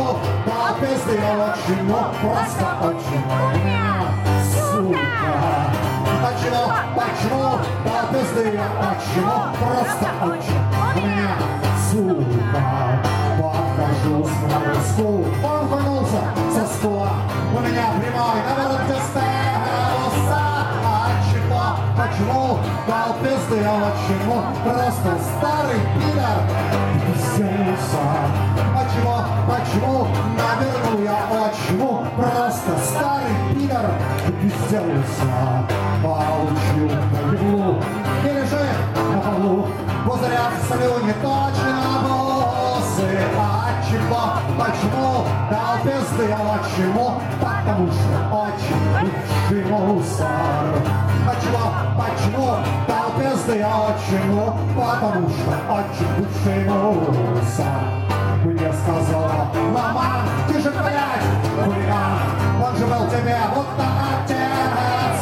почему, да пизды, почему, просто почему, сука. Почему, да пизды, почему, просто почему, сука. Подхожу с наруску, он вернулся со стула, у меня прямой наворот остался. Почему, дал пизды, почему, просто старый пидор пиздился. Почему, навернул я, почему, просто старый пидор пиздился. Получил по еблу, или же на полу, пузыря в слюне точно волосы. Почему, дал пизды, почему, потому что очень бывший мусор. Почему, дал пизды, почему, потому что очень бывший мусор. Мне сказала мама, ты же, блядь, хулиган, он же был тебе вот отец.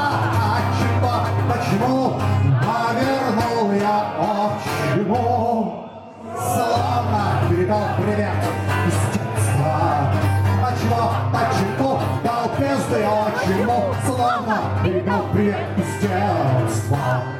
Почему, навернул я, почему, словно передал привет из детства. Почему, дал пизды, почему, словно передал привет из детства.